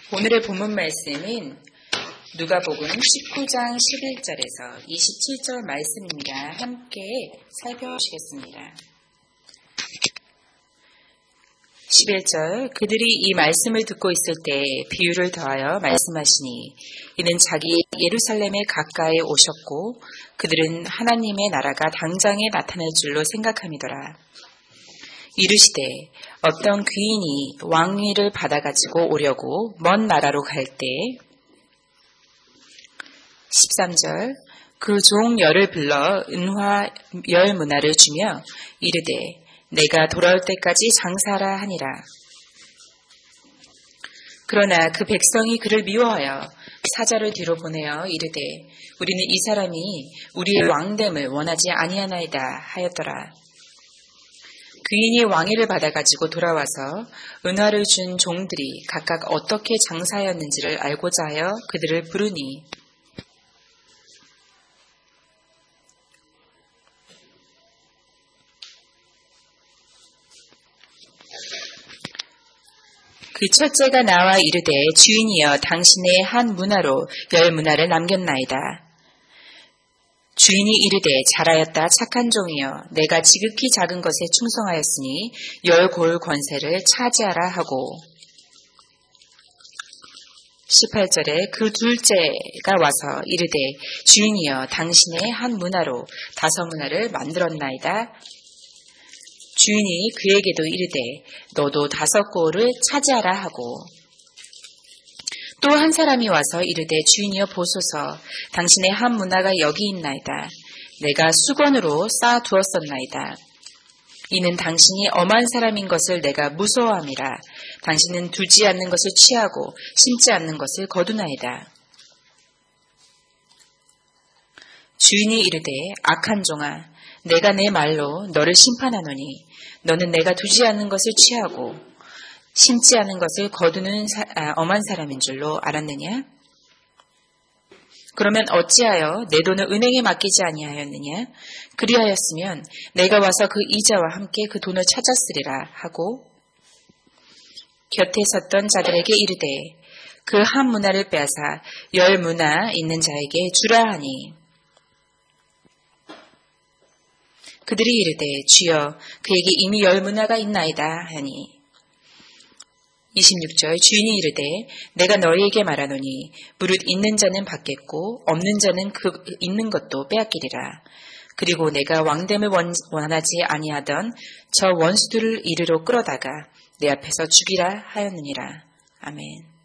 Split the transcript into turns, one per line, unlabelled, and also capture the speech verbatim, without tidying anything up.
오늘의 본문 말씀은 누가복음 십구 장 십일 절에서 이십칠 절 말씀입니다. 함께 살펴보시겠습니다. 십일 절 그들이 이 말씀을 듣고 있을 때 비유를 더하여 말씀하시니 이는 자기 예루살렘에 가까이 오셨고 그들은 하나님의 나라가 당장에 나타날 줄로 생각함이더라. 이르시되 어떤 귀인이 왕위를 받아가지고 오려고 먼 나라로 갈 때 십삼 절 그 종 열을 불러 은화 열 문화를 주며 이르되 내가 돌아올 때까지 장사하라 하니라. 그러나 그 백성이 그를 미워하여 사자를 뒤로 보내어 이르되 우리는 이 사람이 우리의 왕됨을 원하지 아니하나이다 하였더라. 귀인이 왕위를 받아가지고 돌아와서 은화를 준 종들이 각각 어떻게 장사하였는지를 알고자 하여 그들을 부르니 그 첫째가 나와 이르되 주인이여 당신의 한 문화로 열 문화를 남겼나이다. 주인이 이르되 잘하였다 착한 종이여 내가 지극히 작은 것에 충성하였으니 열 골 권세를 차지하라 하고 십팔 절에 그 둘째가 와서 이르되 주인이여 당신의 한 문화로 다섯 문화를 만들었나이다. 주인이 그에게도 이르되 너도 다섯 골을 차지하라 하고 또 한 사람이 와서 이르되 주인이여 보소서 당신의 한 문화가 여기 있나이다. 내가 수건으로 쌓아두었었나이다. 이는 당신이 엄한 사람인 것을 내가 무서워함이라. 당신은 두지 않는 것을 취하고 심지 않는 것을 거두나이다. 주인이 이르되 악한 종아 내가 내 말로 너를 심판하노니 너는 내가 두지 않는 것을 취하고 심지 않은 것을 거두는 사, 아, 엄한 사람인 줄로 알았느냐? 그러면 어찌하여 내 돈을 은행에 맡기지 아니하였느냐? 그리하였으면 내가 와서 그 이자와 함께 그 돈을 찾았으리라 하고 곁에 섰던 자들에게 이르되 그 한 문화를 빼앗아 열 문화 있는 자에게 주라 하니 그들이 이르되 주여 그에게 이미 열 문화가 있나이다 하니 이십육 절 주인이 이르되 내가 너희에게 말하노니 무릇 있는 자는 받겠고 없는 자는 그 있는 것도 빼앗기리라. 그리고 내가 왕됨을 원하지 아니하던 저 원수들을 이리로 끌어다가 내 앞에서 죽이라 하였느니라. 아멘.